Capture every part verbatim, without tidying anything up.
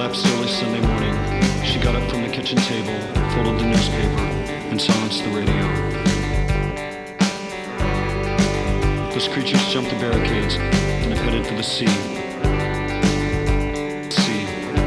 collapsed early Sunday morning, she got up from the kitchen table, folded the newspaper, and silenced the radio. Those creatures jumped the barricades and have headed for the sea. Sea.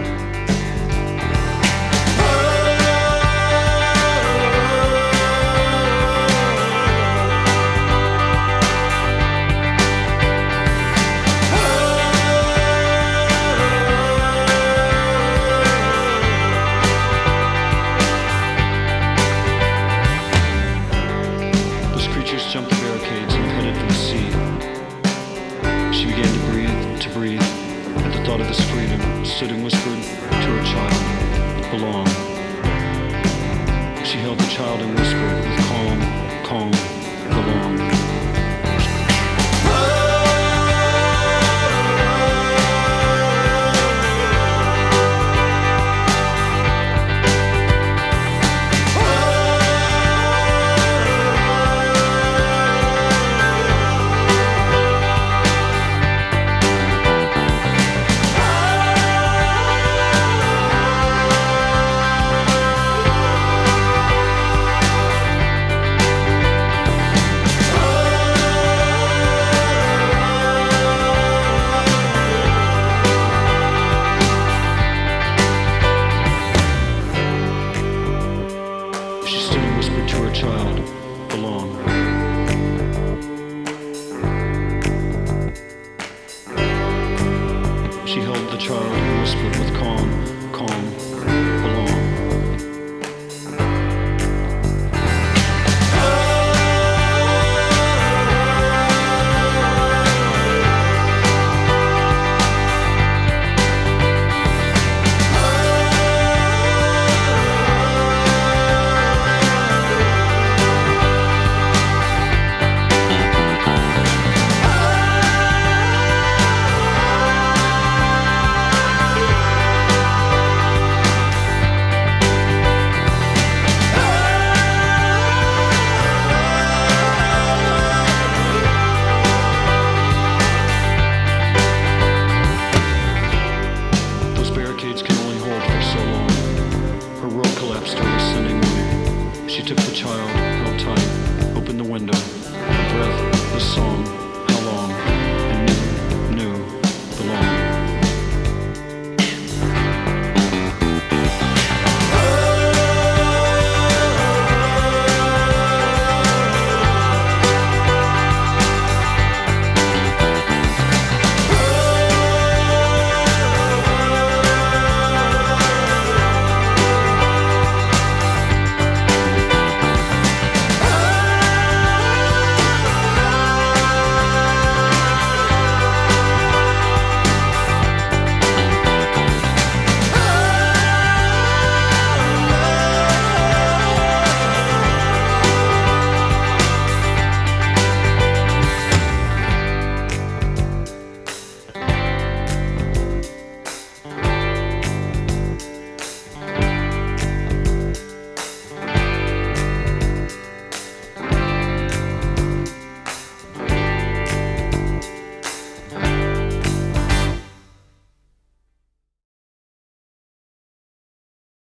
Jumped the barricades and headed for the sea. She began to breathe, to breathe, at the thought of this freedom, stood and whispered to her child, belong. She held the child and whispered with calm, calm, belong. To her child, belong. She held the child and whispered with calm,